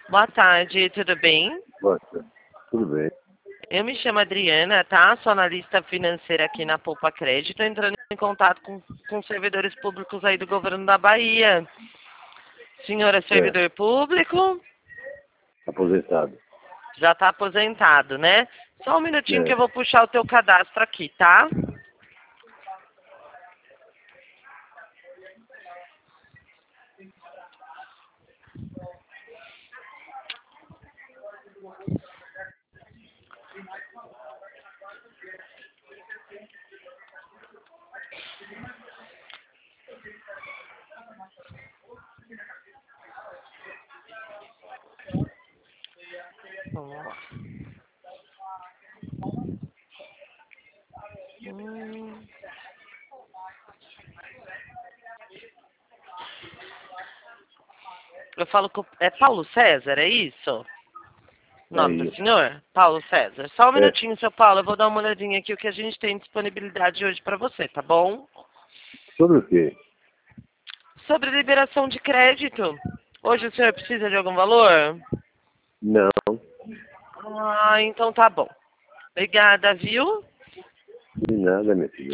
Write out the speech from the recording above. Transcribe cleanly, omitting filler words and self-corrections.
Boa tarde, tudo bem? Poxa, tudo bem. Eu me chamo Adriana, tá? Sou analista financeira aqui na Poupa Crédito, entrando em contato com servidores públicos aí do governo da Bahia. Senhor é É, servidor público? aposentado. Já está aposentado, né? Só um minutinho que É, eu vou puxar o teu cadastro aqui, tá? Vamos lá. Hum. Eu falo com... É Paulo César, é isso? O é nome do isso. senhor? Paulo César. Só um É, minutinho, seu Paulo. Eu vou dar uma olhadinha aqui o que a gente tem disponibilidade hoje para você, tá bom? sobre o quê? Sobre liberação de crédito. Hoje o senhor precisa de algum valor? Não, Ah, então tá bom. Obrigada, viu? de nada, minha filha.